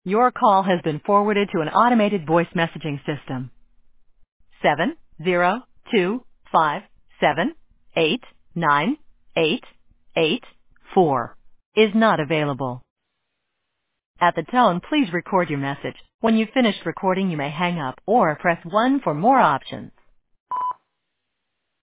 Your call has been forwarded to an automated voice messaging system. 70257889884 is not available. At the tone, please record your message. When you've finished recording, you may hang up or press 1 for more options.